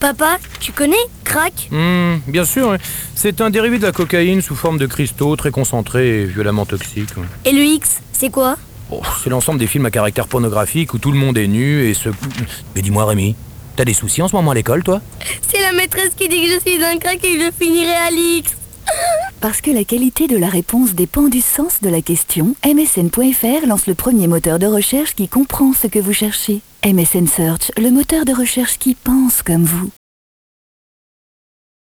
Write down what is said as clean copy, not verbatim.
Papa, tu connais crack? Bien sûr, ouais. C'est un dérivé de la cocaïne sous forme de cristaux très concentrés et violemment toxiques. Ouais. Et le X, c'est quoi? C'est l'ensemble des films à caractère pornographique où tout le monde est nu et se... Mais dis-moi Rémi, t'as des soucis en ce moment à l'école, toi? C'est la maîtresse qui dit que je suis un crack et que je finirai à l'X. Parce que la qualité de la réponse dépend du sens de la question, MSN.fr lance le premier moteur de recherche qui comprend ce que vous cherchez. MSN Search, le moteur de recherche qui pense comme vous.